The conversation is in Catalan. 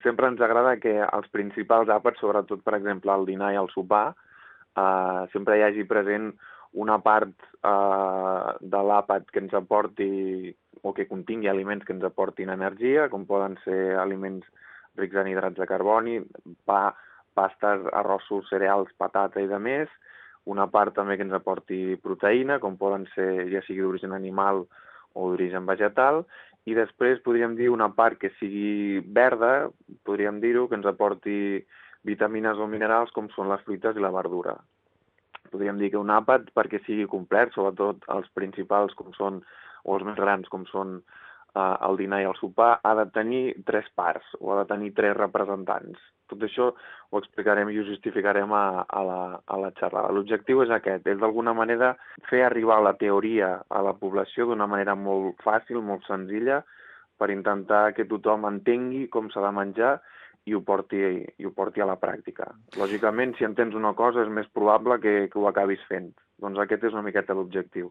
Sempre ens agrada que els principals àpats, sobretot, per exemple, el dinar i el sopar, sempre hi hagi present una part de l'àpat que ens aporti o que contingui aliments que ens aportin energia, com poden ser aliments rics en hidrats de carboni, pa, pastes, arrossos, cereals, patata i de més, una part també que ens aporti proteïna, com poden ser ja sigui d'origen animal o d'origen vegetal, i després podríem dir una part que sigui verda, podríem dir-ho, que ens aporti vitamines o minerals com són les fruites i la verdura. Podríem dir que un àpat, perquè sigui complet, sobretot els principals com són, o els més grans com són el dinar i el sopar, ha de tenir 3 parts, o ha de tenir 3 representants. Tot això ho explicarem i ho justificarem a la xerrada. L'objectiu és aquest, és d'alguna manera fer arribar la teoria a la població d'una manera molt fàcil, molt senzilla, per intentar que tothom entengui com s'ha de menjar i ho porti a la pràctica. Lògicament, si entens una cosa, és més probable que ho acabis fent. Doncs aquest és una miqueta l'objectiu.